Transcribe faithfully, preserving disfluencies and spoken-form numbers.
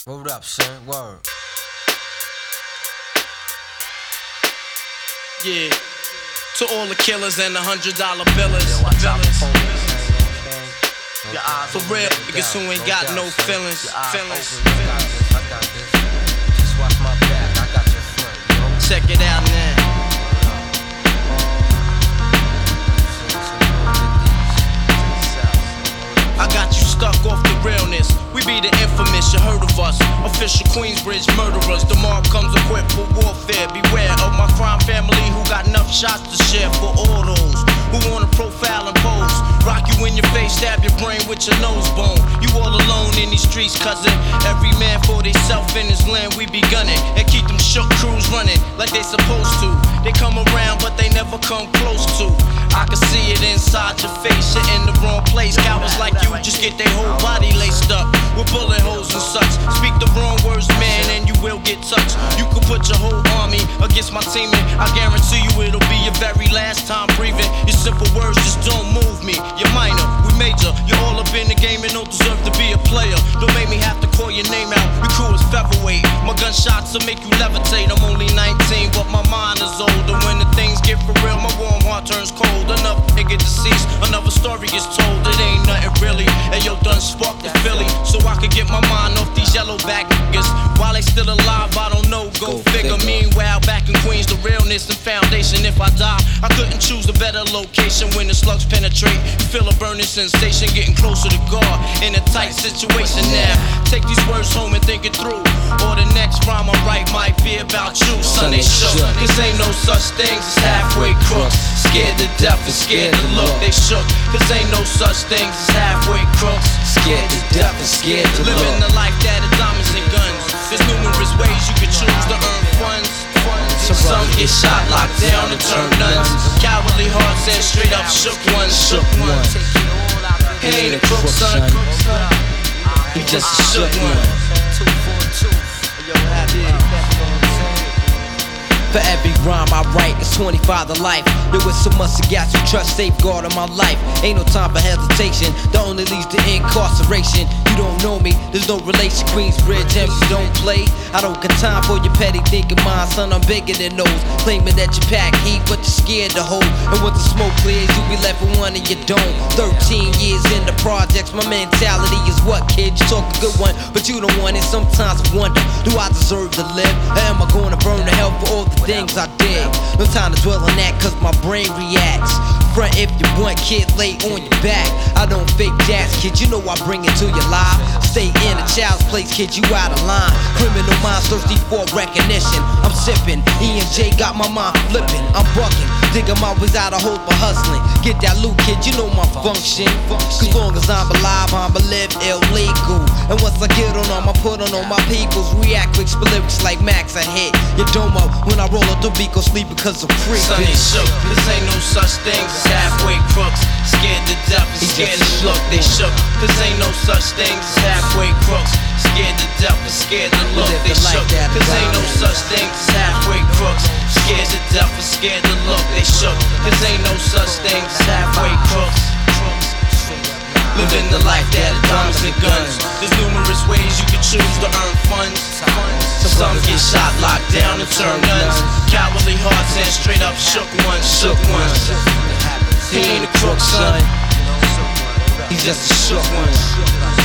Word up, son. Word. Yeah. To all the killers and the hundred dollar billers. Yo, watch out for police, For real, niggas who ain't got no feelings. Feelings. I got this, I got this. Just watch my back, I got your front, yo. Check it out now. I got you stuck off the realness. We be the infamous, you heard of us. Official Queensbridge murderers. The mob comes equipped for warfare. Beware of my crime family who got enough shots to share for all those who wanna profile and pose. Rock you in your face, stab your brain with your nose bone. You all alone in these streets, cousin. Every man for theyself in his land, we be gunning. And keep them shook crews running like they supposed to. They come around, but they never come close to. I can see it inside your face, you're in the wrong place. Cowards like you just get their whole body laced up with bullet holes and such. Speak the wrong words, man, and you will get touched. You could put your whole army against my team, and I guarantee you it'll be your very last time breathing. Your simple words just don't move me. You're minor, we major. You're all up in the game and don't deserve to be a player. Don't make me have to call your name out. Your crew is featherweight. My gunshots will make you levitate. I'm only nineteen, but my mind is older. When the things get for real, my warm heart turns cold. Another nigga deceased, another story gets told. It ain't nothing really. And yo, done sparked the Philly, so I could get my mind off these yellow back niggas. While they still alive, I don't know, go, go figure. figure. Meanwhile, back in Queens, the realness and foundation. If I die, I couldn't choose a better location. When the slugs penetrate, you feel a burning sensation, getting closer to God in a tight situation now. Take these words home and think it through, or the next rhyme I write might be about you. Son, they shook, cause ain't no such things as halfway crooks. Scared to death and scared to look, they shook, cause ain't no such things as halfway crooks. Scared to death and scared to look. Living the life that is diamonds and guns. There's numerous ways you can choose to earn funds. Some get shot, locked down, and turn nuns. Cowardly hearts and straight up shook ones. Shook ones. He ain't a crook, son. He just a shook one. For every rhyme I write, it's twenty-five to life. There was so much to got you trust, safeguard in my life. Ain't no time for hesitation, that only leads to incarceration. You don't know me, there's no relation. Queensbridge, M C don't play. I don't got time for your petty thinking, mine, son, I'm bigger than those. Claiming that you pack heat, but you're scared to hold. And when the smoke clears, you be left with one and you don't. Thirteen years in the projects, my mentality is what, kid? You talk a good one, but you don't want it. Sometimes I wonder, do I deserve to live? Or am I gonna burn to hell for all the things I did? No time to dwell on that, cause my brain reacts. Front if you want, kid, lay on your back. I don't fake jazz, kid, you know I bring it to your life. Stay in a child's place, kid, you out of line. Criminal minds thirsty for recognition. I'm sipping, E and J got my mind flipping. I'm bucking, digging my ways out of hope for hustling. Get that loot, kid, you know my function. Cause long as I'm alive, I'ma live illegal. And once I get on them, I put on all my peoples. React quick, spit lyrics like Max, I hit your dome up when I roll up the beat, go sleep because I'm free. Son, they shook, cause ain't no such thing as halfway crooks. Scared to death and scared to look, they shook, cause ain't no such thing as halfway crooks. Scared to death and scared to look, they shook, cause ain't no such thing as halfway crooks. Scared to death and scared to look, they shook, cause ain't no such thing as halfway crooks. Living the life that is diamonds and guns. There's numerous ways you can choose to earn funds. Some get shot, locked down, and turn nuns. Cowardly hearts and straight up shook ones, shook ones. He ain't a crook, son. He's just a shook one.